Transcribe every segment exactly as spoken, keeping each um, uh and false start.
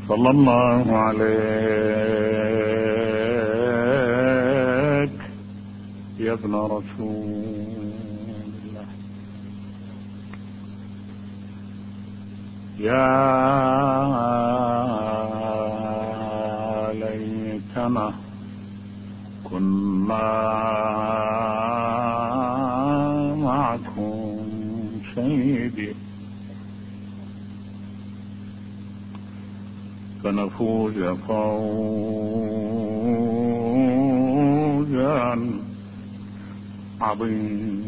صلى الله عليك يا ابن رسول الله. يا ليتنا كنا معكم سيدي فنفوز فوزا عظيما.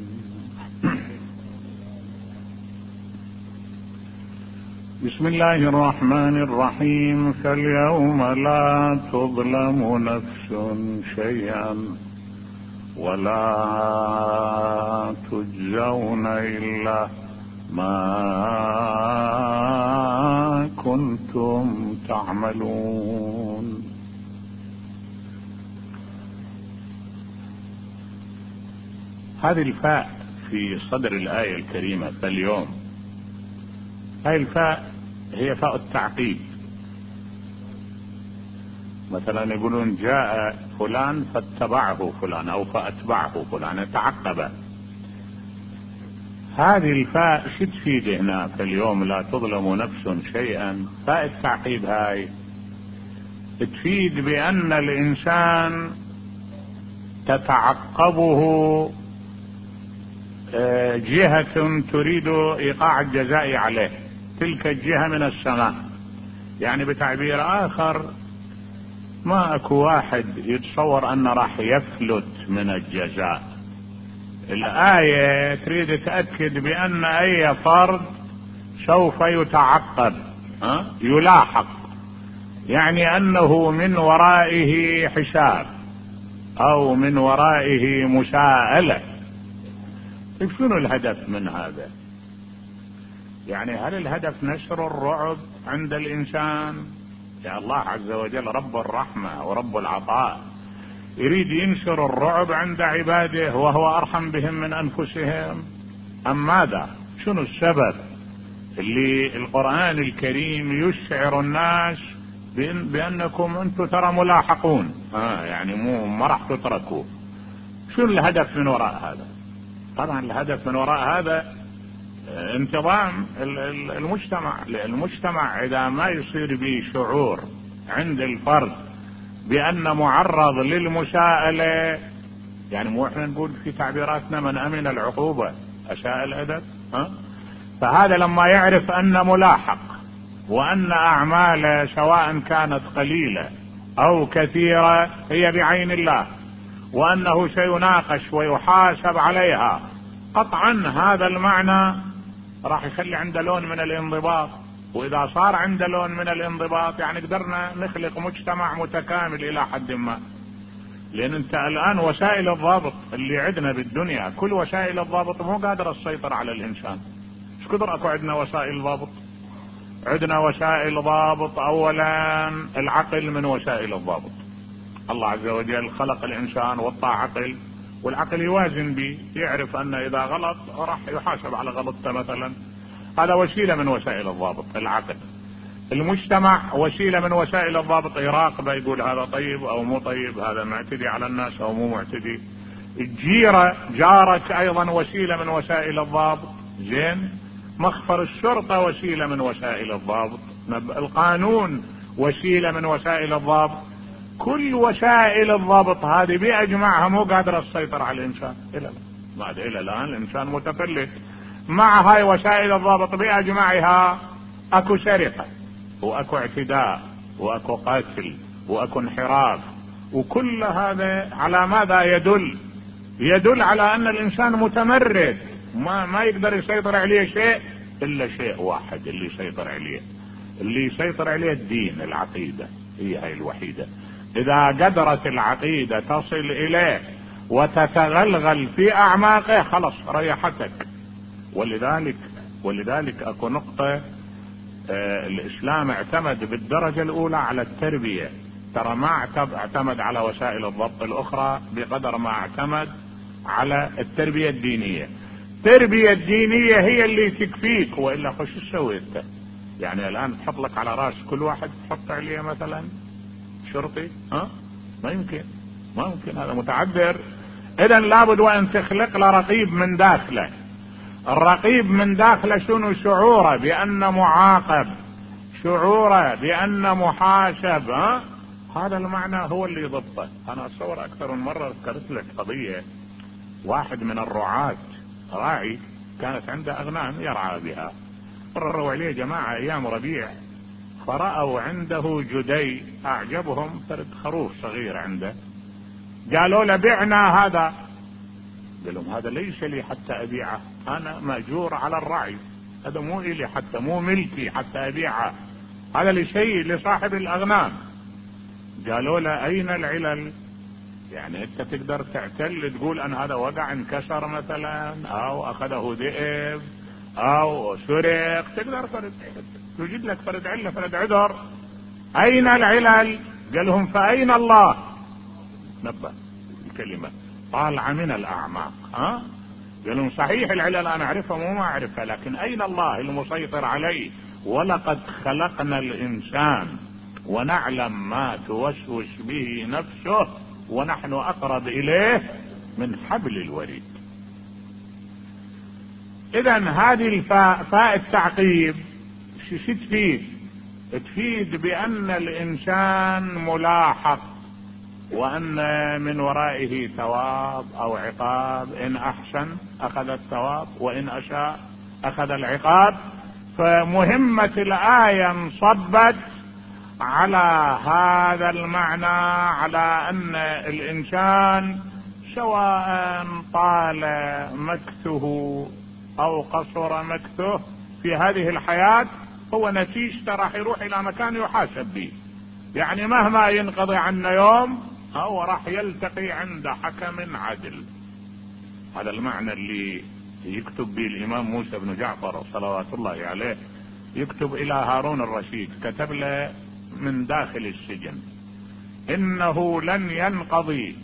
بسم الله الرحمن الرحيم. فاليوم لا تظلم نفس شيئا ولا تجزون إلا ما كنتم تعملون. هذه الفاء في صدر الآية الكريمة فاليوم، هذه الفاء هي فاء التعقيب. مثلا يقولون جاء فلان فاتبعه فلان أو فأتبعه فلان، يتعقب. هذه الفاء شو تفيد هنا؟ فاليوم لا تظلم نفس شيئا. فاء التعقيب هاي تفيد بأن الإنسان تتعقبه جهة تريد إيقاع الجزاء عليه، تلك الجهة من السماء. يعني بتعبير آخر، ما اكو واحد يتصور أنه راح يفلت من الجزاء. الآية تريد تأكد بأن أي فرد سوف يتعقب، ها؟ يلاحق، يعني أنه من ورائه حساب أو من ورائه مساءلة. شنو الهدف من هذا؟ يعني هل الهدف نشر الرعب عند الإنسان؟ يا الله عز وجل رب الرحمة ورب العطاء يريد ينشر الرعب عند عباده وهو أرحم بهم من أنفسهم، أم ماذا؟ شنو السبب اللي القرآن الكريم يشعر الناس بأن بأنكم أنتم ترى ملاحقون، آه يعني مو ما راح تتركوا؟ شنو الهدف من وراء هذا؟ طبعا الهدف من وراء هذا انتظام المجتمع. المجتمع إذا ما يصير به شعور عند الفرد بأن معرض للمساءلة، يعني مو احنا نقول في تعبيراتنا من أمن العقوبة أساء الأدب، ها؟ فهذا لما يعرف أن ملاحق وأن أعماله سواء كانت قليلة أو كثيرة هي بعين الله، وأنه سيناقش ويحاسب عليها، قطعا هذا المعنى راح يخلي عنده لون من الانضباط. وإذا صار عنده لون من الانضباط يعني قدرنا نخلق مجتمع متكامل إلى حد ما. لأن أنت الآن وسائل الضابط اللي عندنا بالدنيا، كل وسائل الضابط مو قادرة تسيطر على الإنسان. ايش قدر اكو عندنا وسائل ضابط؟ عندنا وسائل ضابط أولا العقل من وسائل الضابط. الله عز وجل خلق الإنسان وضع عقل، والعقل يوازن به، يعرف أن إذا غلط راح يحاسب على غلطته مثلا. هذا وسيلة من وسائل الضابط العقل. المجتمع وسيلة من وسائل الضابط، يراقبه يقول هذا طيب أو مو طيب، هذا معتدي على الناس أو مو معتدي. الجيرة جارك أيضا وسيلة من وسائل الضابط. زين، مخفر الشرطة وسيلة من وسائل الضابط. القانون وسيلة من وسائل الضابط. كل وسائل الضابط هذه بأجمعها مو قادرة تسيطر على الإنسان إلى بعد إلى الآن. الإنسان متفلت. مع هاي وسائل الضابط بأجمعها أكو سرقة وأكو اعتداء وأكو قتل وأكو انحراف، وكل هذا على ماذا يدل؟ يدل على أن الإنسان متمرد، ما ما يقدر يسيطر عليه شيء إلا شيء واحد اللي يسيطر عليه، اللي يسيطر عليه الدين، العقيدة هي هاي الوحيدة. إذا قدرت العقيدة تصل إليه وتتغلغل في أعماقه خلص ريحتك. ولذلك ولذلك أكو نقطة، آه الإسلام اعتمد بالدرجة الأولى على التربية. ترى ما اعتمد على وسائل الضبط الأخرى بقدر ما اعتمد على التربية الدينية. التربية الدينية هي اللي تكفيك، وإلا خش سويت يعني الآن تحط لك على راس كل واحد تحط عليه مثلا شرطي؟ ها ما يمكن، ما يمكن، هذا متعذر. إذا لابد وأن تخلق له رقيب من داخله. الرقيب من داخله شنو؟ شعوره بأن معاقب، شعوره بأن محاسب. ها هذا المعنى هو اللي يضبطه. أنا أتصور أكثر من مرة ذكرت لك قضية، واحد من الرعاة راعي كانت عنده أغنام يرعى بها، قرروا عليه جماعة أيام ربيع، فرأوا عنده جدي أعجبهم، فرد خروف صغير عنده، قالوا له بعنا هذا. قال لهم هذا ليس لي حتى أبيعه، أنا مأجور على الرعي، هذا مو إلي حتى، مو ملكي حتى أبيعه، هذا لشيء لصاحب الأغنام. قالوا له أين العلل؟ يعني أنت تقدر تعتل تقول أن هذا وقع انكسر مثلا، أو أخذه ذئب أو سرق، تقدر فرد توجد لك فرد علة فرد عذر. أين العلل؟ قال لهم فأين الله؟ نبه الكلمة طالعة من الأعماق. ها قال لهم صحيح العلل أنا أعرفها مو ما أعرفها، لكن أين الله المسيطر عليه؟ ولقد خلقنا الإنسان ونعلم ما توسوس به نفسه ونحن أقرب إليه من حبل الوريد. إذا هذه الفاء، فاء التعقيب، شو تفيد؟ تفيد بأن الإنسان ملاحق، وأن من ورائه ثواب أو عقاب، إن أحسن أخذ الثواب وإن أساء أخذ العقاب. فمهمة الآية انصبت على هذا المعنى، على أن الإنسان سواء طال مكثه أو قصر مكثه في هذه الحياة هو نتيجته راح يروح إلى مكان يحاسب به. يعني مهما ينقضي عنا يوم هو راح يلتقي عند حكم عدل. هذا المعنى اللي يكتب به الإمام موسى بن جعفر صلوات الله عليه، يكتب إلى هارون الرشيد، كتب له من داخل السجن: إنه لن ينقضي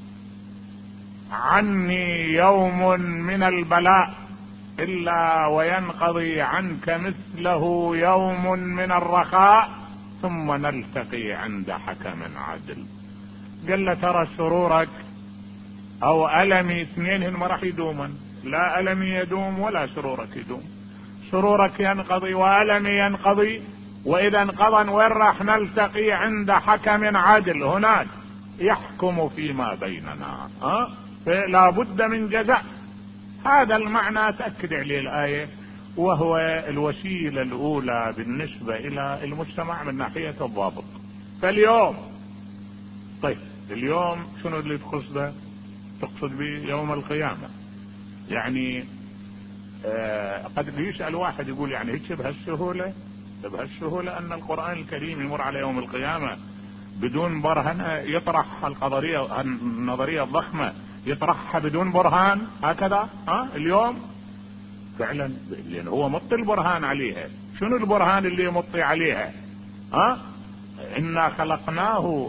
عني يوم من البلاء إلا وينقضي عنك مثله يوم من الرخاء ثم نلتقي عند حكم عادل. قال له ترى سرورك أو ألمي اثنين ما راح يدومن، لا ألمي يدوم ولا سرورك يدوم. سرورك ينقضي وألمي ينقضي، وإذا انقضى وين راح نلتقي؟ عند حكم عادل، هناك يحكم فيما بيننا. ها فلا بد من جزاء. هذا المعنى تأكد عليه الآية، وهو الوسيلة الأولى بالنسبة إلى المجتمع من ناحية الضابط. فاليوم طيب اليوم شنو اللي تقصده؟ تقصد به يوم القيامة. يعني آه قد يسأل واحد يقول يعني هيك بهالسهولة بهالسهولة أن القرآن الكريم يمر على يوم القيامة بدون برهنة، يطرح القضية النظرية الضخمة يطرحها بدون برهان هكذا؟ ها اليوم فعلا لأن هو مطي البرهان عليها. شنو البرهان اللي مطي عليها؟ ها إنا خلقناه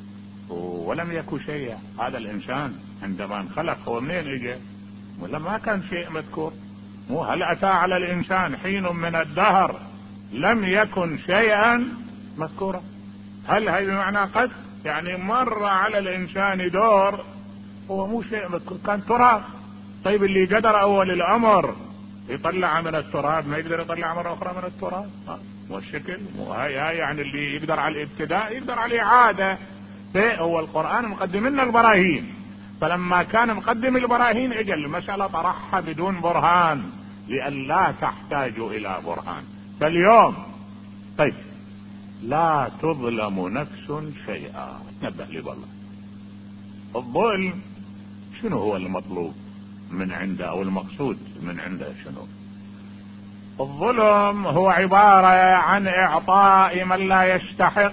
ولم يكن شيئا. هذا الإنسان عندما انخلق هو منين اجى؟ ولا ما كان شيء مذكور؟ مو هل أتى على الإنسان حين من الدهر لم يكن شيئا مذكورا؟ هل هذا بمعنى قد يعني مر على الإنسان دور هو مو شيء مذكور، كان تراب. طيب اللي قدر أول الأمر يطلع من التراب ما يقدر يطلع مرة أخرى من التراب؟ والشكل هاي هاي يعني اللي يقدر على الابتداء يقدر على الإعادة. هو القرآن مقدم لنا البراهين، فلما كان مقدم البراهين اجى المسألة طرحها بدون برهان لأن لا تحتاج إلى برهان. فاليوم طيب لا تظلم نفس شيئا. نبه لي والله الظلم شنو هو المطلوب من عنده او المقصود من عنده؟ شنو الظلم؟ هو عبارة عن اعطاء من لا يستحق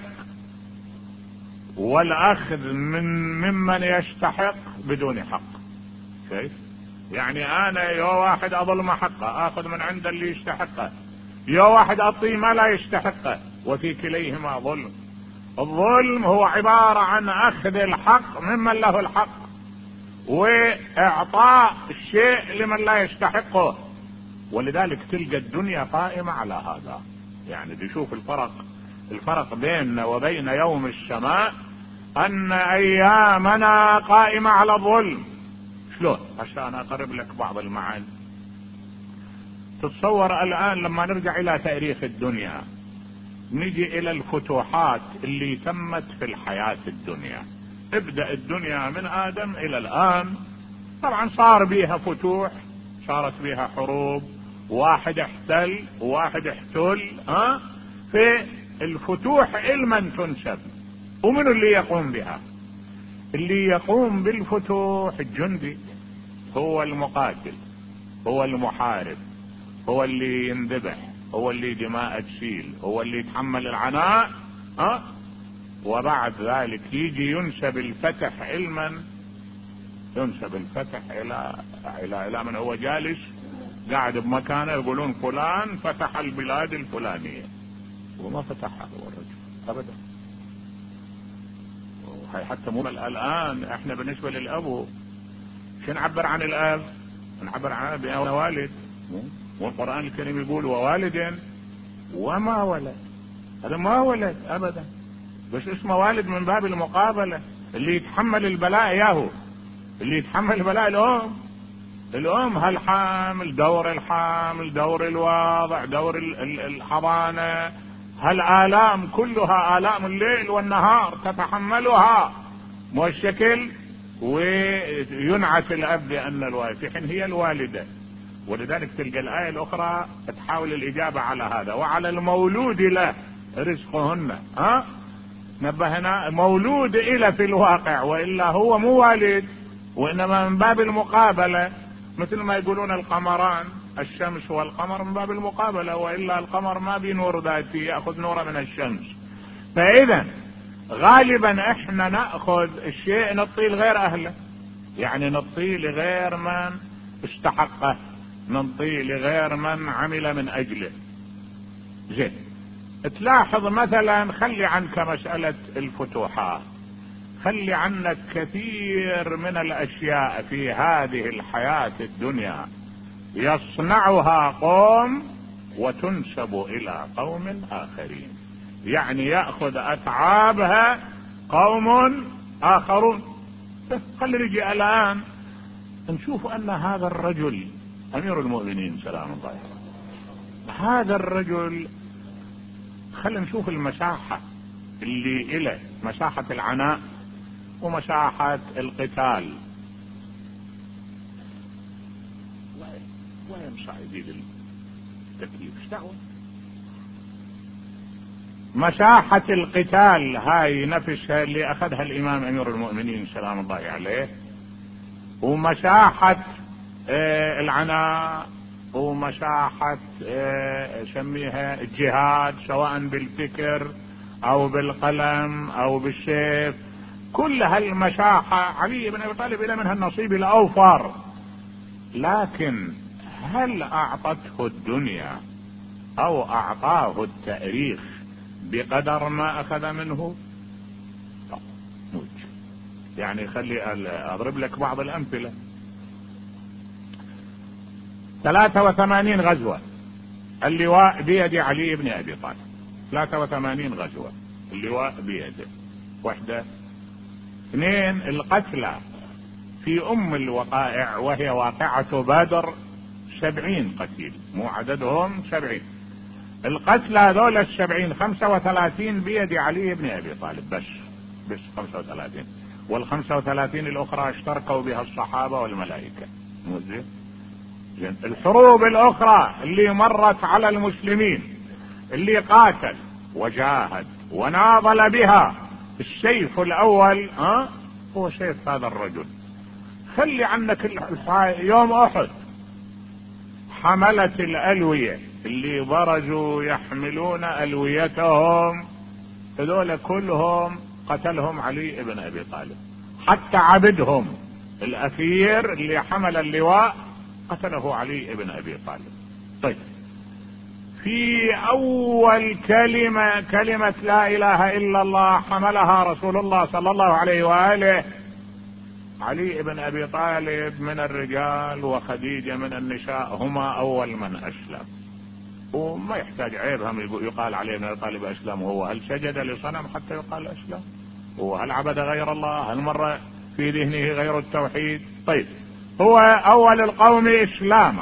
والاخذ من ممن يستحق بدون حق. كيف يعني انا يا واحد اظلم حقه اخذ من عند اللي يستحقه، يا واحد اعطيه ما لا يستحقه، وفي كليهما ظلم. الظلم هو عبارة عن اخذ الحق ممن له الحق واعطاء الشيء لمن لا يستحقه. ولذلك تلقى الدنيا قائمة على هذا. يعني دي شوف الفرق الفرق بيننا وبين يوم السماء ان ايامنا قائمة على الظلم. شلون؟ عشان اقرب لك بعض المعاني. تتصور الان لما نرجع الى تاريخ الدنيا، نجي الى الفتوحات اللي تمت في الحياة الدنيا. ابدأ الدنيا من ادم الى الان، طبعا صار بيها فتوح، صارت بيها حروب، واحد احتل وواحد احتل. ها في الفتوح علما تنسب، ومن اللي يقوم بها؟ اللي يقوم بالفتوح الجندي، هو المقاتل، هو المحارب، هو اللي ينذبح، هو اللي دماء تسيل، هو اللي يتحمل العناء. ها وبعد ذلك يجي ينسب الفتح علما، ينسب الفتح الى الى الى من هو جالس قاعد بمكانه، يقولون فلان فتح البلاد الفلانية، وما فتحها هو الرجل ابدا. حتى مو الان احنا بالنسبة للابو شو نعبر عن الاب؟ نعبر عنه بأنه والد، والقرآن الكريم يقول ووالد وما ولد. هذا ما ولد ابدا، بس اسمه والد من باب المقابلة. اللي يتحمل البلاء ياهو، اللي يتحمل البلاء الام. الام هالحامل، دور الحامل، دور الواضع، دور الحضانة، هالآلام كلها آلام الليل والنهار تتحملها مو الشكل. وينعت الاب بان الوالد في حين هي الوالدة. ولذلك تلقى الآية الأخرى تحاول الإجابة على هذا. وعلى المولود له رزقهن. ها نبهنا مولود إلى في الواقع، وإلا هو مو والد، وإنما من باب المقابلة. مثل ما يقولون القمران، الشمس والقمر من باب المقابلة، وإلا القمر ما بنور ذاتي، يأخذ نوره من الشمس. فإذا غالبا احنا نأخذ الشيء نعطيه لغير أهله، يعني نعطيه لغير من استحقه، نعطيه لغير من عمل من أجله. زين، تلاحظ مثلا، خلي عنك مسألة الفتوحات، خلي عنك كثير من الأشياء في هذه الحياة الدنيا يصنعها قوم وتنسب إلى قوم آخرين، يعني يأخذ أتعابها قوم آخرون. خلي نجي الآن نشوف أن هذا الرجل أمير المؤمنين سلام الله عليه، هذا الرجل خلينا نشوف المساحة اللي إله، مساحة العناء ومساحة القتال. وين صعيدي التكليف اشتغل؟ مساحة القتال هاي نفسها اللي أخذها الإمام أمير المؤمنين سلام الله عليه، ومساحة آه العناء، ومساحة آه سميها الجهاد، سواء بالفكر أو بالقلم أو بالسيف. كل هالمساحة علي بن أبي طالب إلى منها النصيب الأوفر، لكن هل أعطته الدنيا أو أعطاه التاريخ بقدر ما أخذ منه؟ يعني خلي أضرب لك بعض الأمثلة. ثلاثة وثمانين غزوة اللواء بيد علي بن أبي طالب، ثلاثة وثمانين غزوة اللواء بيده واحدة. اثنين القتلى في أم الوقائع وهي واقعة بدر، سبعين قتيل، مو عددهم سبعين. القتلى هذول السبعين خمسة وثلاثين بيد علي بن أبي طالب بس، بس خمسة وثلاثين، والخمسة وثلاثين الأخرى اشتركوا بها الصحابة والملائكة. مزين. الحروب الأخرى اللي مرت على المسلمين، اللي قاتل وجاهد وناضل بها، السيف الأول ها هو سيف هذا الرجل. خلي عنك يوم أحد حملة الألوية اللي برزوا يحملون ألويتهم، هذول كلهم قتلهم علي بن أبي طالب. حتى عبدهم الأثير اللي حمل اللواء قتله علي بن أبي طالب. طيب، في أول كلمة كلمة لا إله إلا الله حملها رسول الله صلى الله عليه وآله، علي بن أبي طالب من الرجال وخديجة من النساء هما أول من أسلم. وما يحتاج عيب هم يقال عليه ابن ابي طالب اسلم، وهو هل سجد لصنم حتى يقال اسلم؟ هو هل عبد غير الله؟ هل مر في ذهنه غير التوحيد؟ طيب، هو اول القوم اسلاما،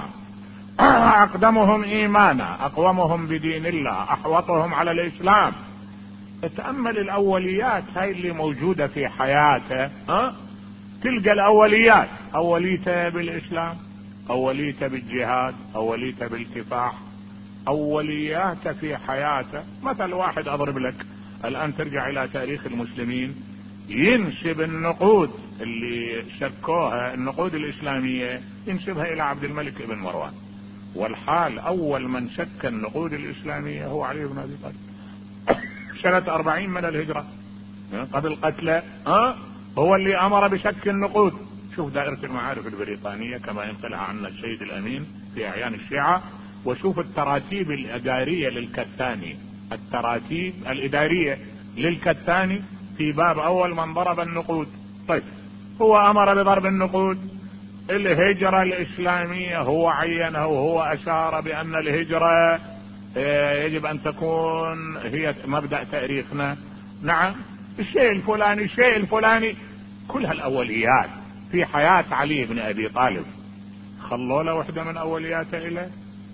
اقدمهم ايمانا، اقومهم بدين الله، احوطهم على الاسلام. تأمل الاوليات هاي اللي موجودة في حياته، ها؟ تلقى الاوليات، اوليته بالاسلام، اوليته بالجهاد، اوليته بالكفاح، اولياته في حياته. مثل واحد اضرب لك الان، ترجع الى تاريخ المسلمين، ينسب النقود اللي شكوها النقود الاسلامية ينسبها الى عبد الملك بن مروان، والحال اول من شك النقود الاسلامية هو علي بن ابي طالب سنة أربعين من الهجرة قبل قتله، ها؟ هو اللي امر بشك النقود. شوف دائرة المعارف البريطانية كما ينقلها عنا السيد الامين في اعيان الشيعة، وشوف التراتيب الادارية للكتاني، التراتيب الادارية للكتاني في باب اول من ضرب النقود. طيب، هو امر بضرب النقود. الهجرة الاسلامية هو عينها، وهو اشار بان الهجرة يجب ان تكون هي مبدأ تاريخنا. نعم، الشيء الفلاني الشيء الفلاني، كل هالاوليات في حياة علي بن ابي طالب خلوا له وحدة من اولياته الى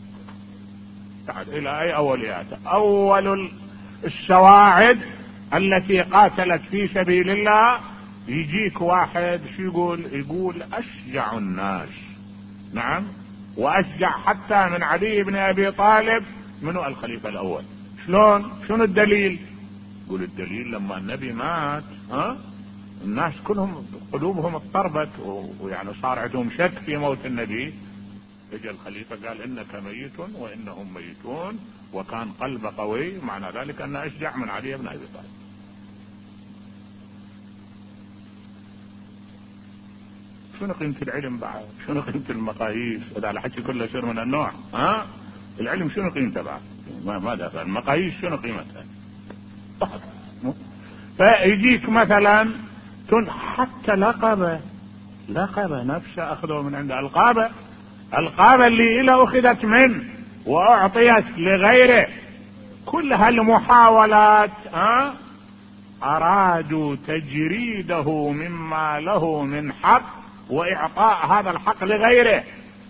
تعال الى اي اولياته؟ اول السواعد التي قاتلت في سبيل الله، يجيك واحد شو يقول؟ يقول اشجع الناس، نعم، واشجع حتى من علي بن ابي طالب منو؟ الخليفة الاول. شلون؟ شنو الدليل؟ يقول الدليل لما النبي مات، ها، الناس كلهم قلوبهم اضطربت، ويعني صار عندهم شك في موت النبي. اجى الخليفة قال انك ميت وانهم ميتون، وكان قلبه قوي، معنى ذلك ان اشجع من علي بن ابي طالب. شنو قيمة العلم بعد؟ شنو قيمة المقاييس؟ هذا الحكي كله يصير من النوع، ها؟ العلم شنو قيمته بعد؟ ما ماذا المقاييس شنو قيمتها؟ فيجيك مثلا كن حتى لقبه لقبه نفسه اخذه من عند القابه القابه اللي إلى اخذت منه واعطيت لغيره. كل هالمحاولات، ها، ارادوا تجريده مما له من حق واعطاء هذا الحق لغيره.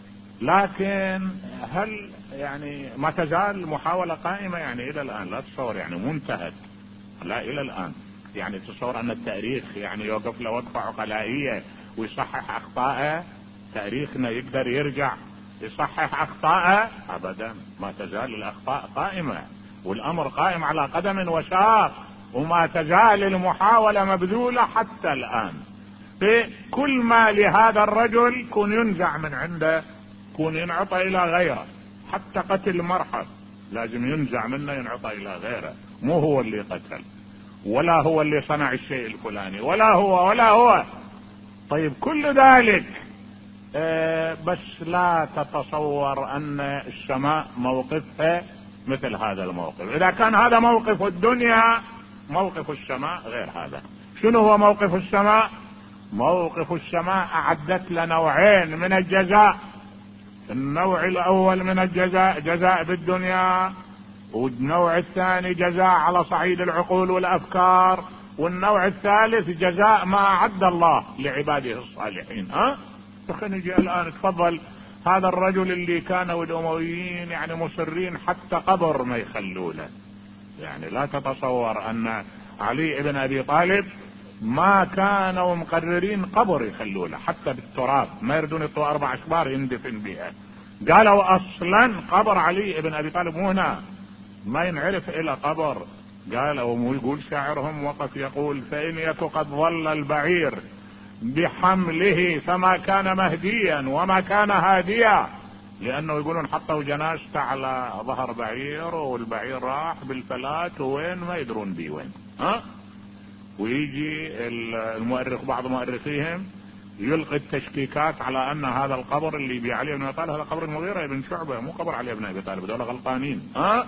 لكن هل يعني ما تزال محاولة قائمة؟ يعني الى الان لا تصور يعني منتهت، لا الى الان. يعني تصور ان التاريخ يعني يوقف له وقفة عقلائية ويصحح اخطائه؟ تاريخنا يقدر يرجع يصحح اخطائه؟ ابدا، ما تزال الاخطاء قائمة، والامر قائم على قدم وساق، وما تزال المحاولة مبذولة حتى الان. في كل ما لهذا الرجل كون ينزع من عنده، كون ينعطى الى غيره. حتى قتل مرحب لازم ينزع منه ينعطى الى غيره، مو هو اللي قتل، ولا هو اللي صنع الشيء الفلاني، ولا هو ولا هو. طيب، كل ذلك آه بس لا تتصور ان السماء موقفها مثل هذا الموقف. اذا كان هذا موقف الدنيا، موقف السماء غير هذا. شنو هو موقف السماء؟ موقف السماء اعدت لنا نوعين من الجزاء. النوع الاول من الجزاء جزاء بالدنيا، والنوع الثاني جزاء على صعيد العقول والافكار، والنوع الثالث جزاء ما اعد الله لعباده الصالحين. ها، خلينا نجي الان. تفضل، هذا الرجل اللي كانوا الامويين يعني مصرين حتى قبر ما يخلوا له. يعني لا تتصور ان علي بن ابي طالب ما كانوا مقررين قبر يخلوا له حتى بالتراب، ما يردون يطوا اربع اشبار يندفن بها. قالوا اصلا قبر علي بن ابي طالب مو هنا، ما ينعرف الى قبر. قالوا، ويقول شاعرهم وقف يقول: فإن يك قد ظل البعير بحمله فما كان مهديا وما كان هاديا. لانه يقولون حطوا جنازته على ظهر بعير، والبعير راح بالفلات وين ما يدرون بيه وين. ها، ويجي المؤرخ بعض مؤرخيهم يلقي التشكيكات على ان هذا القبر اللي بي علي بن ابي طالب هذا قبر المغيرة بن شعبة، مو قبر علي بن ابي طالب، دول غلطانين. ها،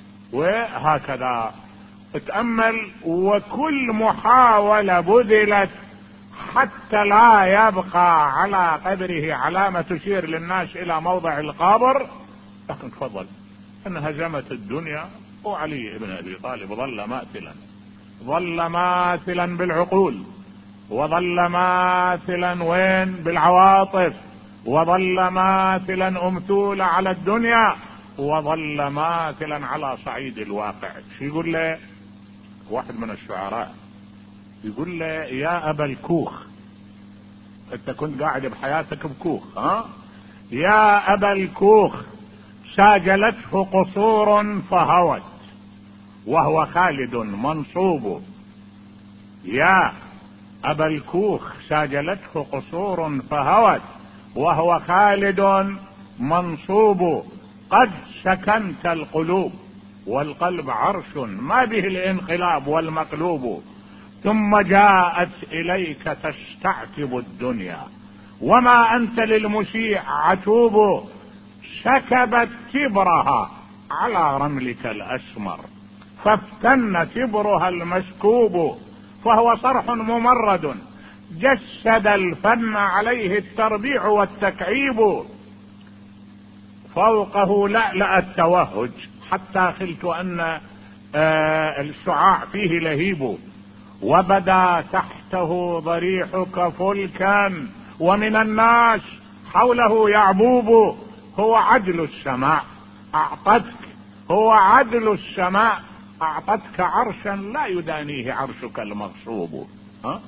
وهكذا. اتأمل، وكل محاولة بذلت حتى لا يبقى على قبره علامة تشير للناس الى موضع القبر. لكن تفضل، انهزمت الدنيا، وعلي بن ابي طالب ظل ماثلا، ظل ماثلا بالعقول، وظل ماثلا وين بالعواطف، وظل ماثلا امثول على الدنيا، وظل ماثلا على صعيد الواقع. شو يقول له واحد من الشعراء؟ يقول له يا ابا الكوخ، انت كنت قاعد بحياتك بكوخ، ها؟ يا ابا الكوخ ساجلته قصور فهوت وهو خالد منصوب. يا ابا الكوخ ساجلته قصور فهوت وهو خالد منصوب. قد سكنت القلوب والقلب عرش ما به الانقلاب والمقلوب. ثم جاءت اليك تستعتب الدنيا وما انت للمسيء عتوب. سكبت تبرها على رملك الاسمر فافتن تبرها المسكوب. فهو صرح ممرد جسد الفن عليه التربيع والتكعيب. فوقه لألأ التوهج حتى خلت ان الشعاع فيه لهيب. وبدا تحته ضريحك فلكا ومن الناس حوله يعبوب. هو عدل السماء اعطتك، هو عدل السماء اعطتك عرشا لا يدانيه عرشك المغصوب. ها؟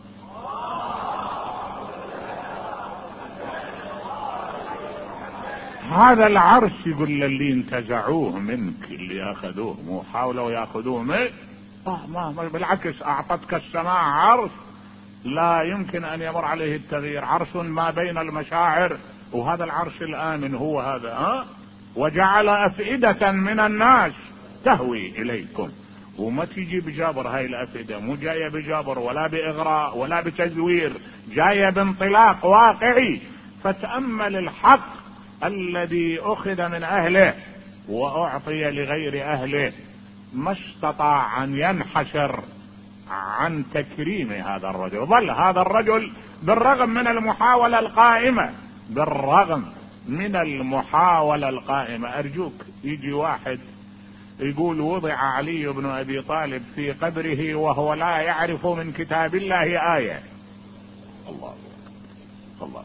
هذا العرش يقول اللي انتزعوه منك، اللي اخذوه مو حاولوا ياخذوه منك، آه ما بالعكس اعطتك السماء عرش لا يمكن ان يمر عليه التغيير، عرش ما بين المشاعر، وهذا العرش الآمن هو هذا. ها؟ وجعل أفئدة من الناس تهوي إليكم. وما تيجي بجابر هاي الأفئدة، مو جاية بجابر ولا بإغراء ولا بتزوير، جاية بانطلاق واقعي. فتأمل الحق الذي أخذ من أهله وأعطي لغير أهله، ما استطاع أن ينحشر عن تكريم هذا الرجل. ظل هذا الرجل بالرغم من المحاولة القائمة، بالرغم من المحاولة القائمة. أرجوك يجي واحد يقول وضع علي بن أبي طالب في قبره وهو لا يعرف من كتاب الله آية. الله الله.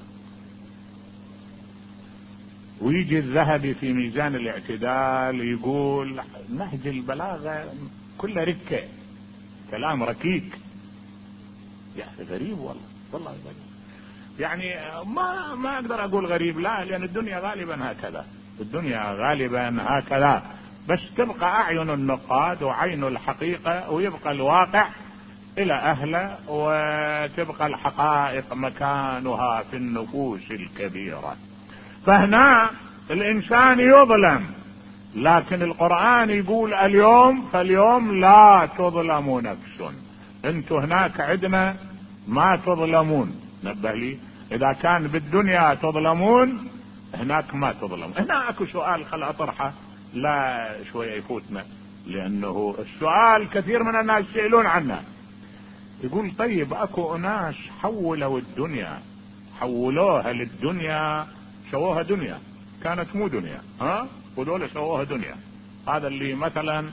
ويجي الذهبي في ميزان الاعتدال يقول نهج البلاغة كله ركة، كلام ركيك. يا أخي غريب والله، والله غريب. يعني ما ما اقدر اقول غريب، لا، لان الدنيا غالبا هكذا، الدنيا غالبا هكذا. بس تبقى اعين النقاد وعين الحقيقة، ويبقى الواقع الى اهله، وتبقى الحقائق مكانها في النفوس الكبيرة. فهنا الانسان يظلم، لكن القرآن يقول اليوم فاليوم لا تظلم نفس. انتوا هناك عندنا ما تظلمون. نبه لي، اذا كان بالدنيا تظلمون هناك ما تظلم. هنا اكو سؤال خل اطرحه، لا شوية يفوتنا، لانه السؤال كثير من الناس يسألون عنه. يقول طيب اكو ناس حولوا الدنيا، حولوها للدنيا، سووها دنيا كانت مو دنيا، ها؟ ودول سووها دنيا. هذا اللي مثلا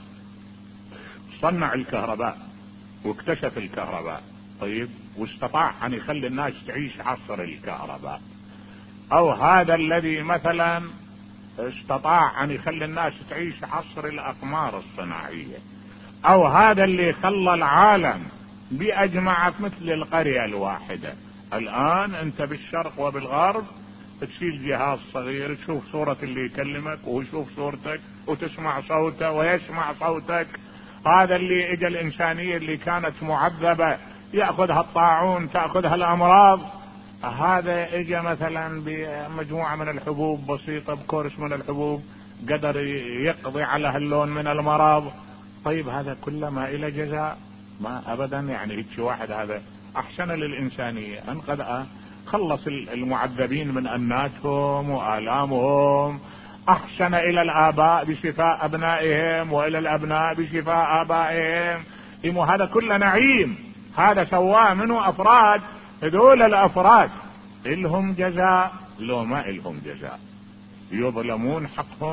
صنع الكهرباء واكتشف الكهرباء، طيب واستطاع ان يخلي الناس تعيش عصر الكهرباء. او هذا الذي مثلا استطاع ان يخلي الناس تعيش عصر الاقمار الصناعية. او هذا اللي خلى العالم باجمعك مثل القرية الواحدة. الان انت بالشرق وبالغرب تشيل جهاز صغير، تشوف صورة اللي يكلمك ويشوف صورتك وتسمع صوته ويسمع صوتك. هذا اللي اجى الانسانية اللي كانت معذبة يأخذها الطاعون، تأخذها الامراض، هذا اجى مثلا بمجموعة من الحبوب بسيطة، بكورس من الحبوب قدر يقضي على هاللون من المرض. طيب هذا كله ما الى جزاء؟ ما ابدا. يعني هيك واحد هذا احسن للانسانية، انقذ، خلص المعذبين من اناتهم والامهم، احسن الى الاباء بشفاء ابنائهم والى الابناء بشفاء ابائهم. هذا كله نعيم، هذا سواه منه افراد. هذول الافراد الهم جزاء؟ لو ما الهم جزاء، يظلمون حقهم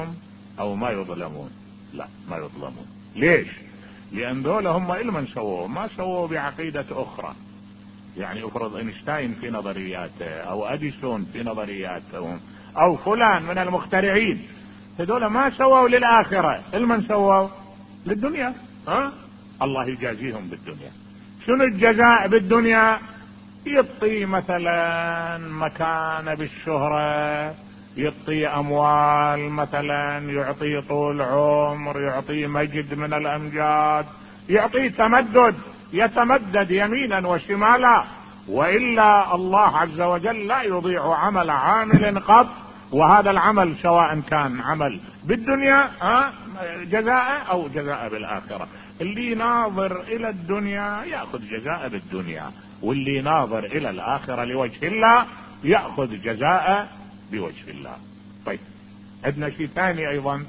او ما يظلمون؟ لا، ما يظلمون. ليش؟ لان دول هم إلمن سووا ما سووا بعقيدة اخرى. يعني افرض اينشتاين في نظرياته، او اديسون في نظرياتهم، او فلان من المخترعين، هذول ما سووا للآخرة، إلمن سووا للدنيا. ها؟ الله يجازيهم بالدنيا. شنو الجزاء بالدنيا؟ يعطي مثلا مكانة بالشهرة، يعطي اموال مثلا، يعطي طول عمر، يعطي مجد من الامجاد، يعطي تمدد، يتمدد يمينا وشمالا. والا الله عز وجل لا يضيع عمل عامل قط، وهذا العمل سواء كان عمل بالدنيا ها جزاء او جزاء بالاخره. اللي ناظر الى الدنيا ياخذ جزاء بالدنيا، واللي ناظر الى الاخره لوجه الله ياخذ جزاء بوجه الله. طيب، عندنا شيء ثاني ايضا،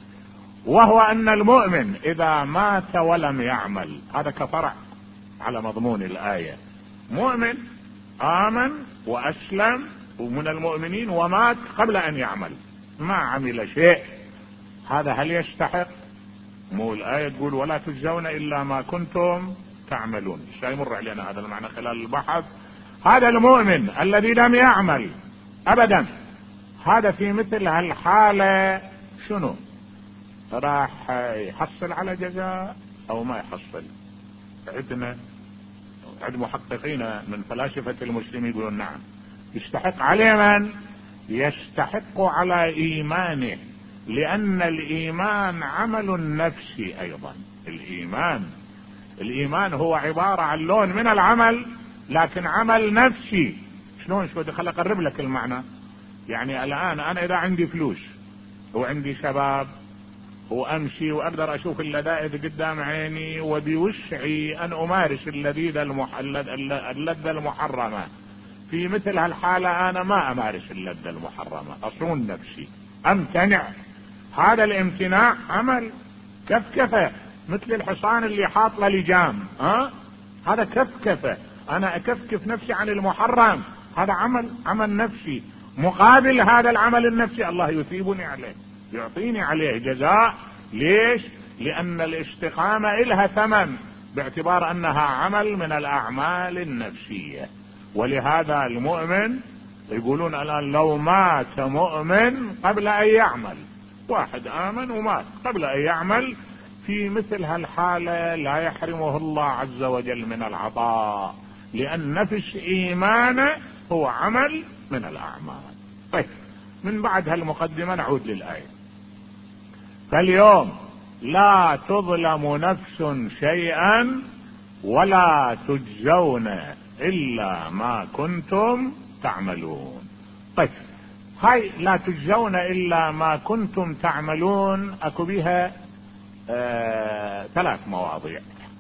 وهو ان المؤمن اذا مات ولم يعمل، هذا كفرع على مضمون الايه. مؤمن امن واسلم ومن المؤمنين ومات قبل ان يعمل، ما عمل شيء، هذا هل يستحق؟ مو الايه تقول ولا تجزون الا ما كنتم تعملون؟ الشيء يمر علينا هذا المعنى خلال البحث. هذا المؤمن الذي لم يعمل ابدا، هذا في مثل هالحالة شنو؟ راح يحصل على جزاء او ما يحصل؟ عندنا عند محققين من فلاسفة المسلمين يقولون نعم، يستحق. عليه من؟ يستحق على ايمانه، لان الايمان عمل نفسي ايضا. الايمان الايمان هو عبارة عن لون من العمل، لكن عمل نفسي. شلون؟ شو خل اقرب لك المعنى. يعني الان انا اذا عندي فلوس وعندي شباب وامشي واقدر اشوف اللذائذ قدام عيني، وبوسعي ان امارس اللذيذة المح... اللذة المحرمة، في مثل هالحالة انا ما امارس اللذة المحرمة، اصون نفسي، امتنع. هذا الامتناع عمل كفكفة، مثل الحصان اللي حاط له لجام، ها؟ هذا كفكفة، انا اكفكف نفسي عن المحرم، هذا عمل عمل نفسي. مقابل هذا العمل النفسي الله يثيبني عليه، يعطيني عليه جزاء. ليش؟ لان الاستقامة إلها ثمن، باعتبار انها عمل من الاعمال النفسية. ولهذا المؤمن يقولون الان لو مات مؤمن قبل ان يعمل، واحد امن ومات قبل ان يعمل، في مثل هالحالة لا يحرمه الله عز وجل من العطاء، لان نفس ايمانه هو عمل من الاعمال. طيب، من بعد هالمقدمة نعود للآية. فاليوم لا تظلم نفس شيئا ولا تجزون الا ما كنتم تعملون. طيب، هاي لا تجزون الا ما كنتم تعملون اكو بها آه ثلاث مواضيع.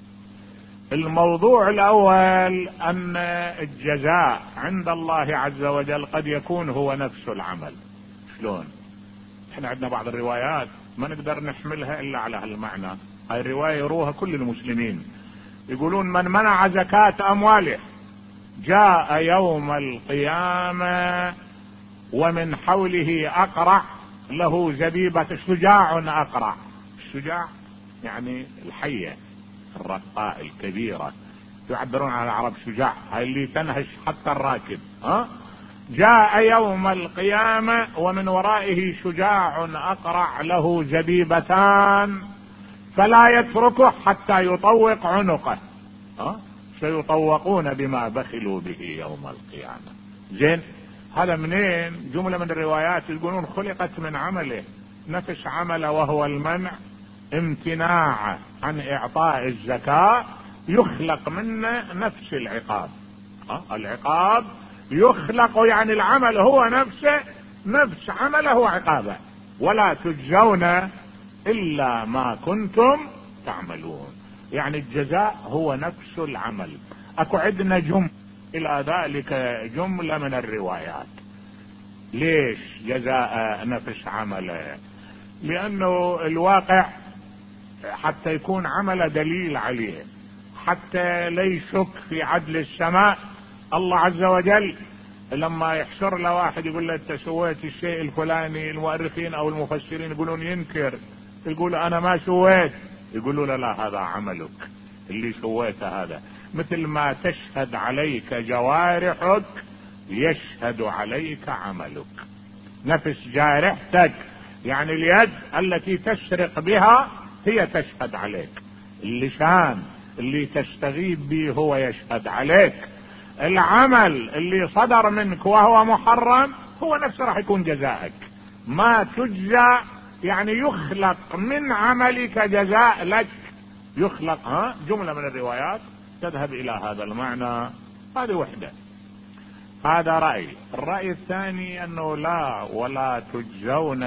الموضوع الاول ان الجزاء عند الله عز وجل قد يكون هو نفس العمل. شلون؟ احنا عندنا بعض الروايات ما نقدر نحملها الا على هالمعنى. هاي الرواية يروها كل المسلمين، يقولون من منع زكاة امواله جاء يوم القيامة ومن حوله اقرع له زبيبة. شجاع اقرع، الشجاع يعني الحية الرقاء الكبيرة، يعبرون على العرب شجاع، هاي اللي تنهش حتى الراكب. ها؟ جاء يوم القيامة ومن ورائه شجاع اقرع له زبيبتان فلا يتركه حتى يطوق عنقه. ها؟ سيطوقون بما بخلوا به يوم القيامة. زين، هذا منين؟ جملة من الروايات يقولون خلقت من عمله، نفس عمله وهو المنع، امتناع عن اعطاء الزكاة، يخلق منه نفس العقاب. ها؟ العقاب يخلق، يعني العمل هو نفسه، نفس عمله وعقابه. ولا تجزون الا ما كنتم تعملون، يعني الجزاء هو نفس العمل. اكو عندنا جملة الى ذلك، جملة من الروايات. ليش جزاء نفس عمله؟ لانه الواقع حتى يكون عمل دليل عليه، حتى لا يشك في عدل السماء. الله عز وجل لما يحشر له واحد يقول له انت سويت الشيء الفلاني، المؤرخين او المفسرين يقولون ينكر، يقول انا ما سويت، يقولوا له لا هذا عملك اللي سويته هذا، مثل ما تشهد عليك جوارحك يشهد عليك عملك. نفس جارحتك يعني اليد التي تسرق بها هي تشهد عليك، اللسان اللي تستغيب به هو يشهد عليك، العمل اللي صدر منك وهو محرم هو نفسه راح يكون جزاءك. ما تجزى يعني يخلق من عملك جزاء لك، يخلق. ها جملة من الروايات تذهب الى هذا المعنى. هذه وحدة، هذا رأي. الرأي الثاني انه لا ولا تجزون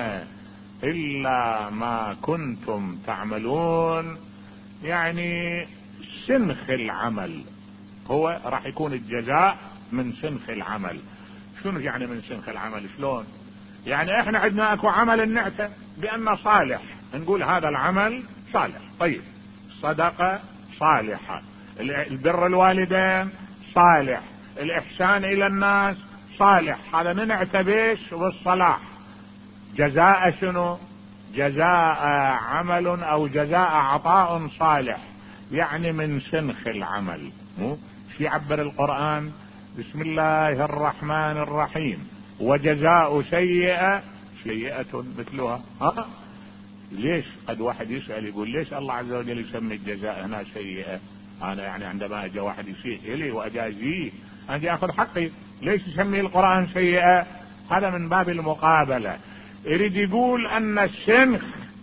الا ما كنتم تعملون، يعني سنخ العمل هو راح يكون الجزاء من سنخ العمل. شنو يعني من سنخ العمل؟ شلون يعني؟ احنا عندنا اكو عمل نعته بانه صالح، نقول هذا العمل صالح. طيب صدقة صالحة، البر الوالدين صالح، الاحسان الى الناس صالح، هذا ننعت بيش بالصلاح. جزاء شنو؟ جزاء عمل او جزاء عطاء صالح، يعني من سنخ العمل. في عبر القرآن بسم الله الرحمن الرحيم وجزاء سيئة سيئة مثلها. ها ليش؟ قد واحد يسأل يقول ليش الله عز وجل يسمي الجزاء هنا سيئة؟ انا يعني عندما اجى واحد يسيء الي واجازيه اجي اخذ حقي، ليش يسمي القرآن سيئة؟ هذا من باب المقابلة، يريد يقول ان السنخ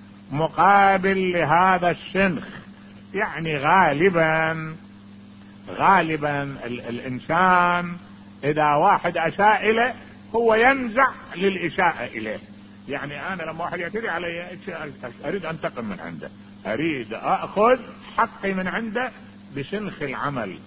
مقابل لهذا السنخ. يعني غالبا غالبا ال الانسان اذا واحد اساء اليه هو ينزع للاساءة اليه. يعني انا لما واحد يعتدي علي اريد انتقم من عنده، اريد اخذ حقي من عنده بسنخ العمل،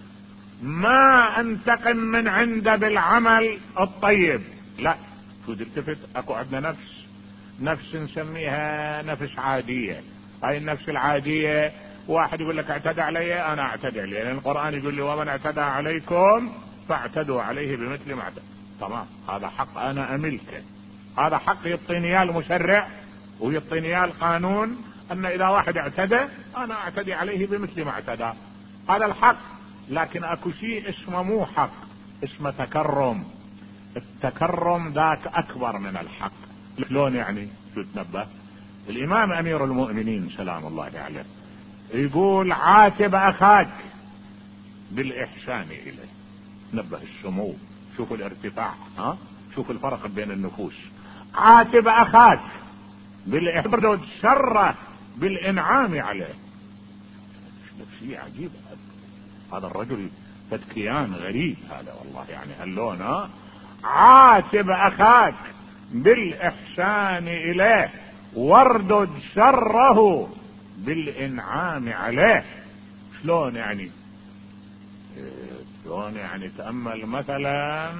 ما انتقم من عنده بالعمل الطيب. لا، شو تلتفت اكو عندنا نفس نفس نسميها نفس عادية. هاي النفس العادية واحد يقول لك اعتدى علي انا اعتدي عليه، لان القرآن يقول لي ومن اعتدى عليكم فاعتدوا عليه بمثل ما اعتدى. تمام، هذا حق انا املكه، هذا حق يعطيني اياه المشرع ويعطيني اياه القانون، ان اذا واحد اعتدى انا اعتدي عليه بمثل ما اعتدى، هذا الحق. لكن اكو شيء اسمه مو حق، اسمه تكرم. التكرم ذاك اكبر من الحق. شلون يعني؟ شو تنبه؟ الامام امير المؤمنين سلام الله عليه يقول عاتب اخاك بالاحسان اليه. نبه السمو، شوفوا الارتفاع، ها شوفوا الفرق بين النفوس. عاتب اخاك بالاحسان شره بالانعام عليه. شيء عجيب هذا الرجل، تدكيان غريب هذا والله. يعني هاللون، ها عاتب اخاك بالاحسان اليه واردد شره بالانعام عليه. شلون يعني؟ شلون يعني؟ تأمل مثلا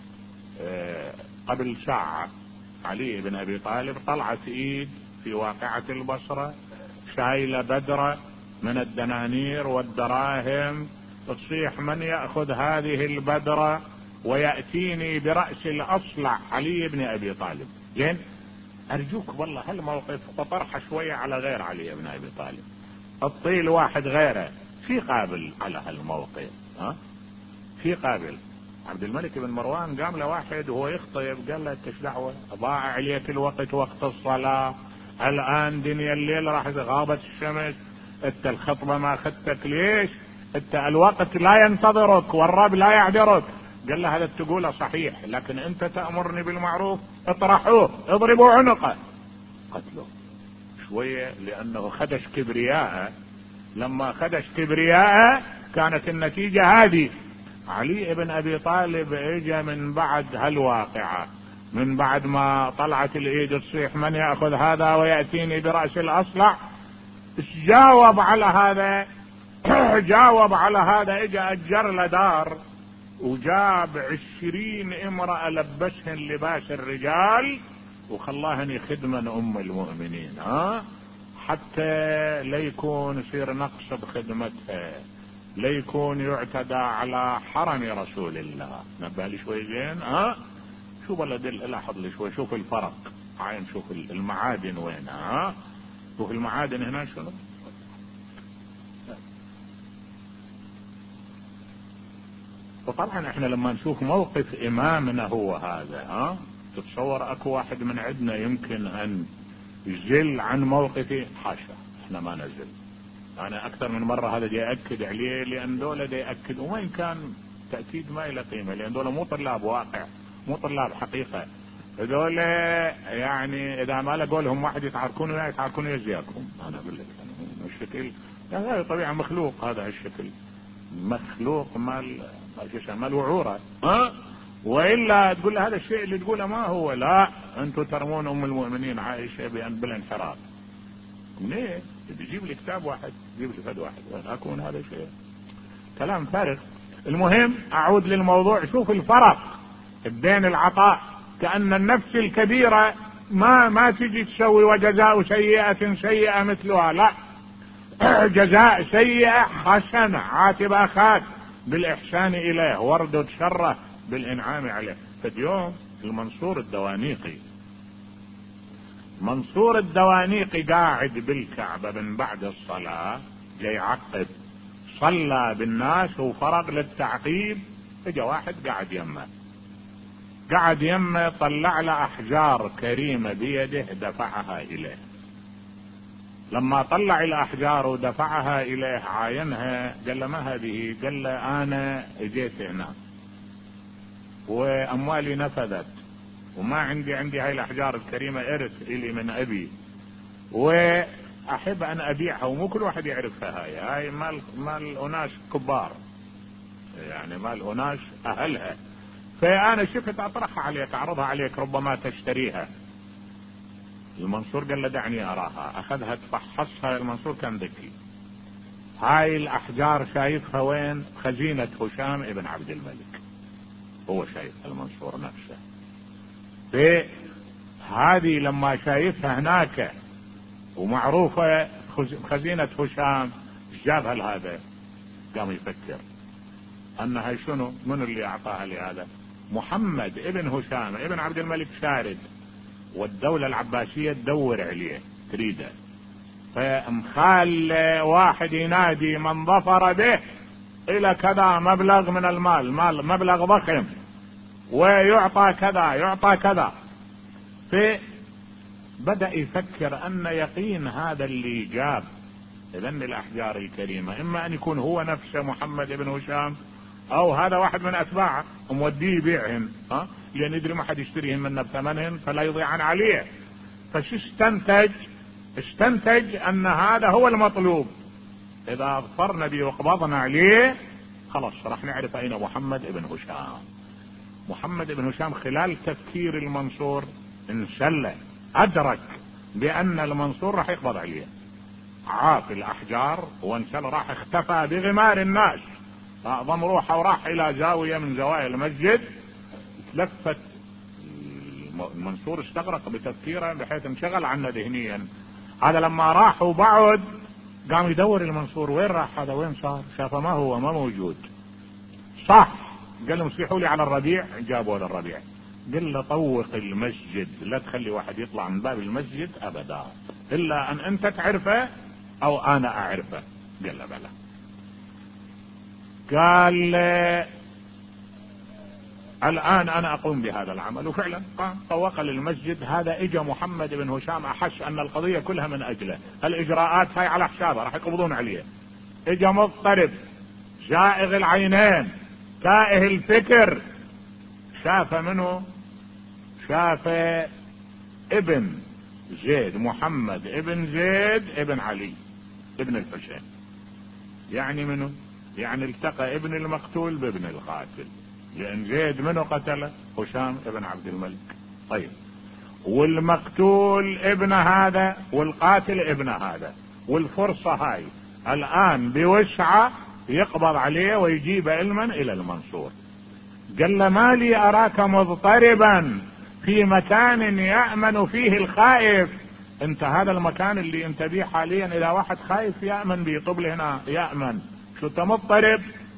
قبل ساعة علي بن ابي طالب طلعت ايد في واقعة البصرة شايلة بدرة من الدنانير والدراهم، تصيح من يأخذ هذه البدرة ويأتيني برأس الأصلع علي بن ابي طالب. زين، ارجوك والله هالموقف وطرحه شوية على غير علي بن ابي طالب، الطيل واحد غيره في قابل على هالموقف. ها في قابل. عبد الملك بن مروان قام له واحد وهو يخطب قال له ايش دعوه؟ ضاع عليك الوقت، وقت الصلاة الان دنيا الليل راح غابت الشمس، انت الخطبة ما اخذتك ليش؟ انت الوقت لا ينتظرك والرب لا يعذرك. قال له هذا تقوله صحيح، لكن انت تأمرني بالمعروف، اطرحوه اضربوا عنقه. قتله شوية لانه خدش كبرياءه. لما خدش كبرياءه كانت النتيجة هذه. علي بن ابي طالب اجى من بعد هالواقعة، من بعد ما طلعت الايد تصيح من يأخذ هذا ويأتيني برأس الاصلع، جاوب على هذا جاوب على هذا اجى اجر له دار وجاب عشرين امرأة لبسهن لباس الرجال وخلاهن يخدمن ام المؤمنين، ها حتى لا يكون يصير نقص بخدمتها. ليكون يعتدى على حرم رسول الله. نبه لي شوي زين. ها شو بلد لاحظ لي شوي، شوف الفرق، عين شوف المعادن وين. ها شوف المعادن هنا شنو. فطبعا احنا لما نشوف موقف امامنا هو هذا، ها تتصور اكو واحد من عندنا يمكن ان يزل عن موقفه؟ حاشا، احنا ما نزل. انا اكثر من مرة هذا دي اكد عليه، لان دولة دي اكد، وين كان تأكيد ما له قيمة، لان دولة مو طلاب واقع، مو طلاب حقيقة. هذول يعني اذا ما لقوا لهم واحد يتعاركون وياه يتعاركون وياكم. انا اقول لك انا الشكل هذا طبيعة مخلوق، هذا الشكل مخلوق مال مال وعورة. ها والا تقول له هذا الشيء اللي تقوله ما هو، لا انتم ترمون ام المؤمنين عائشة بان بالانحراف. ليه؟ بيجيب لي كتاب واحد، يجيب لي فد واحد، وين اكون هذا الشيء؟ كلام فارغ. المهم اعود للموضوع. شوف الفرق بين العطاء، كأن النفس الكبيرة ما ما تجي تسوي وجزاء سيئة سيئة مثلها، لا جزاء سيئة حسنة، عاتب اخاك بالاحسان اليه واردد شره بالانعام عليه. فاليوم المنصور الدوانيقي، منصور الدوانيقي قاعد بالكعبة من بعد الصلاة، جاي يعقب، صلى بالناس وفرغ للتعقيب، اجا واحد قاعد يمه، قاعد يمه طلع له احجار كريمة بيده دفعها اليه. لما طلع الاحجار ودفعها اليه عاينها، قال له ما هذه؟ قال له انا اجيت هنا واموالي نفذت وما عندي عندي هاي الاحجار الكريمة ارث الي من ابي، واحب ان ابيعها، ومو كل واحد يعرفها، هاي هاي مال مال اناس كبار، يعني مال اناس اهلها، فانا شفت اطرحها عليك اعرضها عليك ربما تشتريها. المنصور قال له دعني اراها. اخذها تفحصها، المنصور كان ذكي، هاي الاحجار شايفها وين؟ خزينة هشام ابن عبد الملك، هو شايف المنصور نفسه. فهذه لما شايفها هناك ومعروفة خزينة هشام، جابها لهذا، قام يفكر انها شنو؟ من اللي اعطاها لهذا؟ محمد ابن هشام ابن عبد الملك شارد، والدولة العباسية تدور عليه تريده، فمخال واحد ينادي من ظفر به الى كذا مبلغ من المال، مال مبلغ ضخم، ويعطى كذا يعطى كذا. فبدأ يفكر ان يقين هذا اللي جاب اذن الاحجار الكريمة اما ان يكون هو نفسه محمد ابن هشام، او هذا واحد من اتباعه وموديه يبيعهن، ها لان يدري ما حد يشتريهن منه بثمنهن فلا يضيعن عليه. فشو استنتج؟ استنتج ان هذا هو المطلوب، اذا ظفرنا به وقبضنا عليه خلاص راح نعرف اين محمد ابن هشام. محمد ابن هشام خلال تفكير المنصور انسلى، ادرك بان المنصور راح يقبض عليه، عاف الاحجار وانسلى، راح اختفى بغمار الناس، اعظم روحه وراح الى زاوية من زوايا المسجد. لفت المنصور استغرق بتفكيره بحيث انشغل عنه ذهنيا. هذا لما راح وبعد قام يدور المنصور، وين راح هذا؟ وين صار؟ شافه ما هو ما موجود. صح، قال لهم صيحوا لي على الربيع، جابوا للربيع، قال له طوق المسجد، لا تخلي واحد يطلع من باب المسجد ابدا الا ان انت تعرفه او انا اعرفه. قال له بلى. قال الان انا اقوم بهذا العمل، وفعلا قام طوق للمسجد. هذا اجى محمد بن هشام احس ان القضية كلها من اجله، الاجراءات هاي على حسابه راح يقبضون عليه. اجى مضطرب جائغ العينين تائه الفكر، شاف منه؟ شاف ابن زيد، محمد ابن زيد ابن علي ابن الحسين، يعني منه؟ يعني التقى ابن المقتول بابن القاتل، لان زيد منه قتله؟ هشام ابن عبد الملك. طيب، والمقتول ابن هذا والقاتل ابن هذا، والفرصة هاي الان بوسعة يقبض عليه ويجيب علما الى المنصور. قال له ما لي اراك مضطربا في مكان يأمن فيه الخائف. انت هذا المكان اللي انت بيه حاليا اذا واحد خايف يأمن بيه، طب لي هنا يأمن، شو تمضطرب؟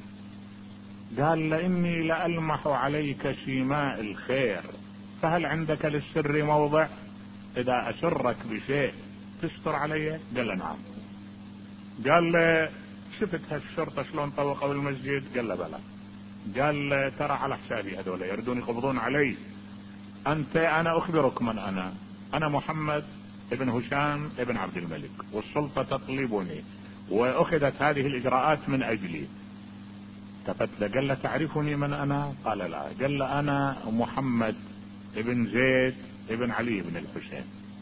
قال لإني لألمح عليك شيماء الخير، فهل عندك للسر موضع؟ إذا أسرك بشيء تستر علي؟ قال له نعم. قال له شفت هالشرطة شلون طوقوا المسجد؟ قال له بلى. قال له ترى على حسابي هذول يردون يقبضون علي. أنت أنا أخبرك من أنا، أنا محمد ابن هشام ابن عبد الملك، والسلطة تطلبني وأخذت هذه الإجراءات من أجلي. تفتل قال له تعرفني من أنا؟ قال لا. قال له أنا محمد ابن زيد ابن علي بن الحسين.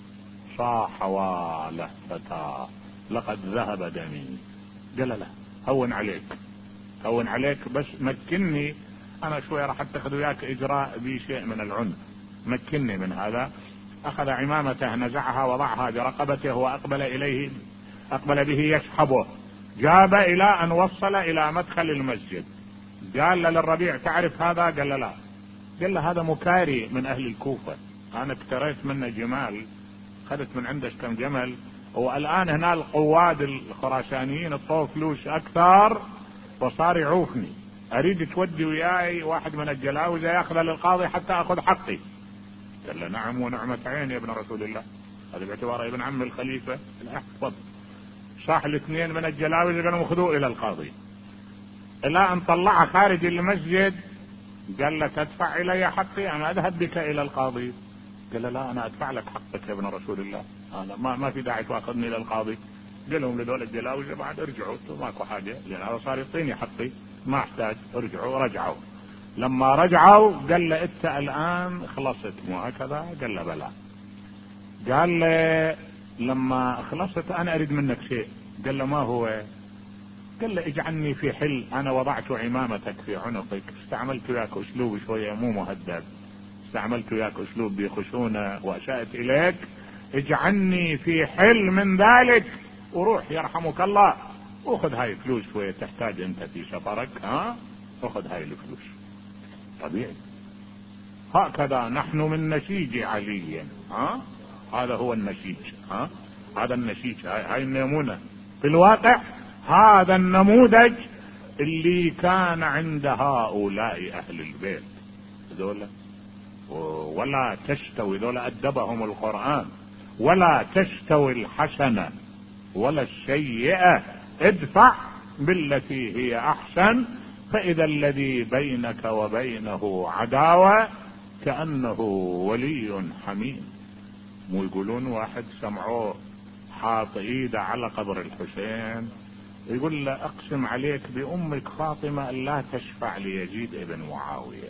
صاح واله فتى لقد ذهب دمي. قال لا هون عليك هون عليك، بس مكني أنا شوي راح أتخذ وياك إجراء بشيء من العنف، مكني من هذا. أخذ عمامته نزعها وضعها برقبته وأقبل إليه، أقبل به يسحبه، جاب إلى أن وصل إلى مدخل المسجد. قال للربيع تعرف هذا؟ قال لا. قال له هذا مكاري من أهل الكوفة، أنا اكتريت منه جمال، خذت من عندك كم جمل، والآن هنا القواد الخراسانيين الطوف فلوس أكثر وصار يعوفني، أريد تودي وياي واحد من الجلاوزة يأخذ للقاضي حتى أخذ حقي. قال له نعم ونعمة عين يا ابن رسول الله، هذا باعتباره ابن عم الخليفة الأحفظ. صاح الاثنين من الجلاوزة قالوا خذوه إلى القاضي، إلى أن طلع خارج المسجد. قال له تدفع إلي حقي أنا أذهب بك إلى القاضي؟ قال له لا أنا أدفع لك حقك يا ابن رسول الله، أنا ما, ما في داعي تأخذني إلى القاضي. قال لهم لدول الجلاوزة بعد ارجعوا ماكو حاجة، لأن هذا صار يعطيني حقي ما احتاج، ارجعوا. رجعوا. لما رجعوا قال له انت الآن خلصت مو هكذا؟ قال له بلى. قال له لما خلصت أنا أريد منك شيء. قال له ما هو؟ قال له اجعلني في حل، أنا وضعت عمامتك في عنقك، استعملت وياك أسلوب شوية مو مهذب، استعملت وياك أسلوب بخشونة وأسأت إليك، اجعلني في حل من ذلك وروح يرحمك الله، وخذ هاي فلوس شوية تحتاج أنت في سفرك، ها أخذ هاي الفلوس. طبيعي هكذا نحن من نسيج علي، ها هذا هو النسيج، ها هذا النسيج، هاي, هاي النمونة في الواقع، هذا النموذج اللي كان عند هؤلاء أهل البيت. ذولا ولا تستوي، ذولا أدبهم القرآن، ولا تستوي الحسنة ولا السيئة، ادفع بالتي هي أحسن، فإذا الذي بينك وبينه عداوة كأنه ولي حميم. مو يقولون واحد سمعوه حاط ايده على قبر الحسين يقول له اقسم عليك بأمك فاطمة أن لا تشفع ليزيد ابن معاوية.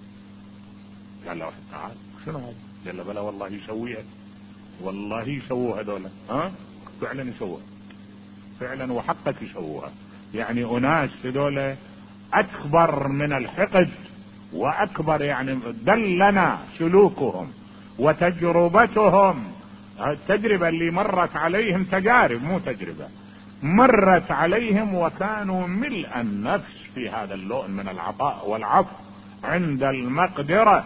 قال له واحد تعال شنو هذا؟ قال له بلا والله يسويها، والله يسووها هذولا، ها فعلا يسووها فعلا وحقك يسووها. يعني أناس هذولا أكبر من الحقد وأكبر، يعني دلنا سلوكهم وتجربتهم، التجربة اللي مرت عليهم، تجارب مو تجربة، مرت عليهم وكانوا ملء النفس في هذا اللون من العطاء والعفو عند المقدرة.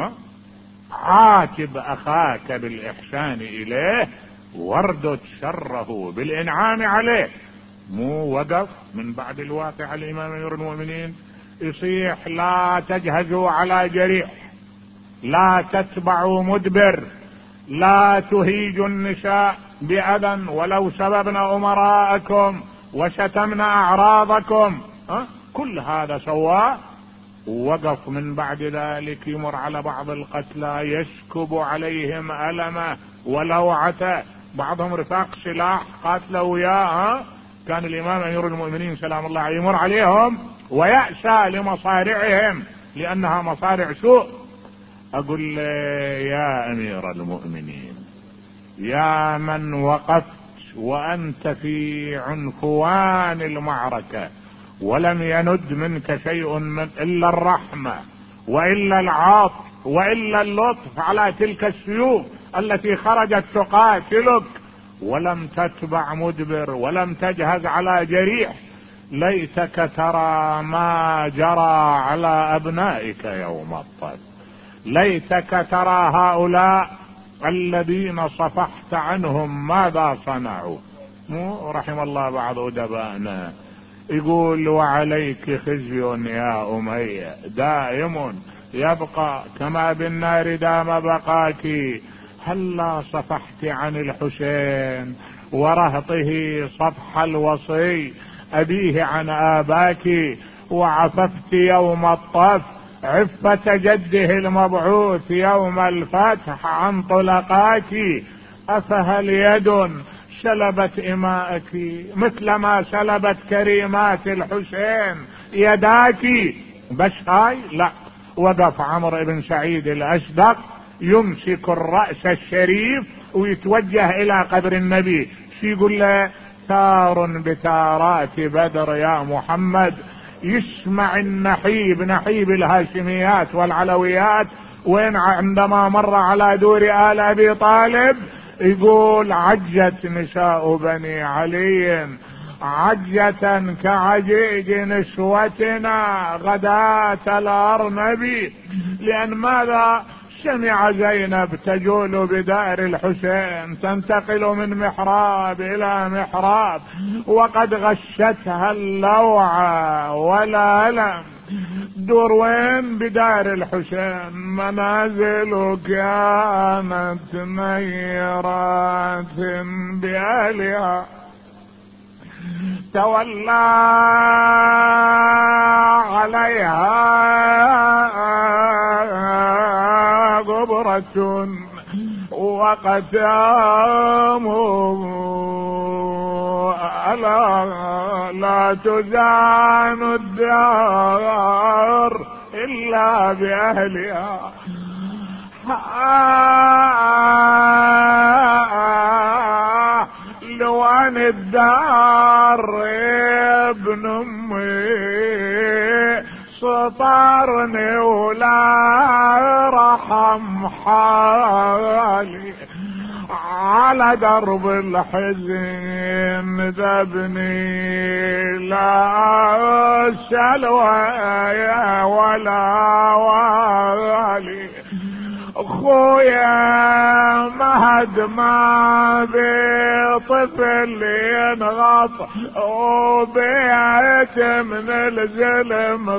عاتب أخاك بالإحسان إليه واردد شره بالإنعام عليه. مو وقف من بعد الواقع الإمام أمير المؤمنين يصيح لا تجهزوا على جريح، لا تتبعوا مدبر، لا تهيجوا النساء بأذى ولو سببنا أمراءكم وشتمنا أعراضكم، أه؟ كل هذا سواه. وقف من بعد ذلك يمر على بعض القتلى يسكب عليهم ألمه ولوعته، بعضهم رفاق سلاح قاتلوا وياه، كان الإمام أمير المؤمنين سلام الله عليه يمر عليهم ويأسى لمصارعهم لأنها مصارع سوء. أقول يا أمير المؤمنين، يا من وقفت وأنت في عنفوان المعركة ولم يند منك شيء من إلا الرحمة وإلا العطف وإلا اللطف على تلك السيوف التي خرجت تقاتلك، ولم تتبع مدبر ولم تجهز على جريح، ليتك ترى ما جرى على أبنائك يوم الطرد، ليتك ترى هؤلاء الذين صفحت عنهم ماذا صنعوا. رحم الله بعض أدبائنا يقول وعليك خزي يا أمية دائم يبقى كما بالنار دام بقاك. هلا صفحت عن الحسين ورهطه صفح الوصي أبيه عن آباك، وعففت يوم الطف عفة جده المبعوث يوم الفتح عن طلقاك. أفهل يد سلبت إماءك مثل ما سلبت كريمات الحسين يداك؟ بس هاي لا. وقف عمرو بن سعيد الأشدق يمسك الرأس الشريف ويتوجه إلى قبر النبي، شي يقول له ثار بثارات بدر يا محمد. يسمع النحيب نحيب الهاشميات والعلويات وين عندما مر على دور آل أبي طالب يقول عجت نساء بني علي عجة كعجيج نسوتنا غداة الأرنب. لأن ماذا؟ سمع زينب تجول بدائر الحسين تنتقل من محراب إلى محراب وقد غشتها اللوعة والألم. دور وين؟ بدار الحسين. منازل كانت نيرات بأهلها تولى عليها غبرة وقتاموا ألا لا تزان الدار إلا بأهلها. لوان الدار ابن امي سطرني ولا رحم حالي على درب الحزن ذبني لا سلوى ولا والي. اخويا مهد ما بطفل ينغط وبيت من الظلم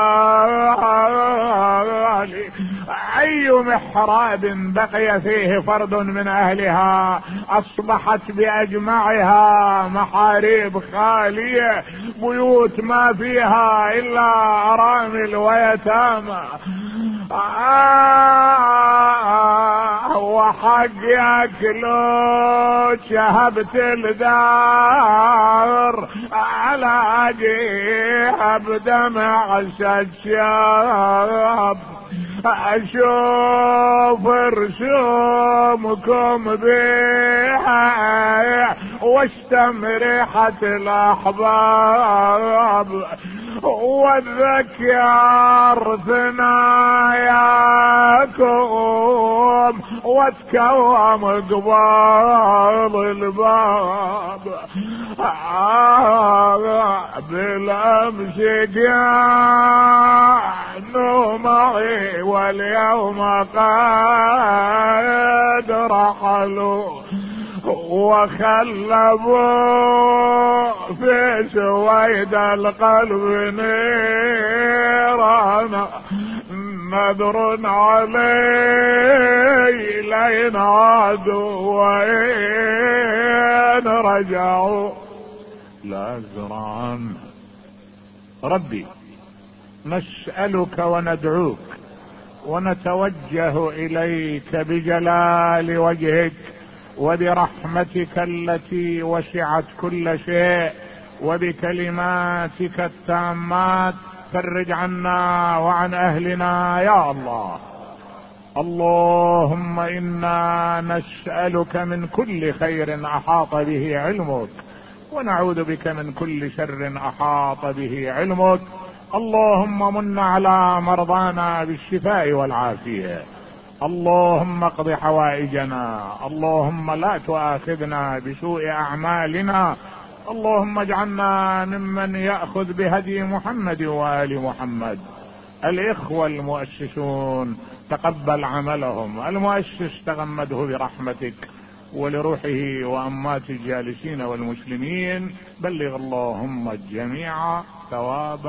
خالي. اي محراب بقي فيه فرد من اهلها اصبحت باجمعها محاريب خالية، بيوت ما فيها الا ارامل ويتامى. آه وحقك لو شهبت الدار على جيها بدمع الشاب. اشوف رسومكم بيها واشتم ريحة الاحباب واتذكر ثناياكم واتكوم قبال الباب. آه بالامس كانوا معي واليوم قد رحلوا وخلبوا في سويد القلب نيرانا. نذر علي لين عادوا وإن رجعوا لا زرعان. ربي نسألك وندعوك ونتوجه إليك بجلال وجهك وبرحمتك التي وسعت كل شيء وبكلماتك التامات فرج عنا وعن أهلنا يا الله. اللهم إنا نسألك من كل خير أحاط به علمك ونعوذ بك من كل شر أحاط به علمك. اللهم من على مرضانا بالشفاء والعافية. اللهم اقض حوائجنا. اللهم لا تؤاخذنا بسوء أعمالنا. اللهم اجعلنا ممن يأخذ بهدي محمد وآل محمد. الإخوة المؤسسون تقبل عملهم، المؤسس تغمده برحمتك ولروحه وأموات الجالسين والمسلمين. بلغ اللهم الجميع ثواب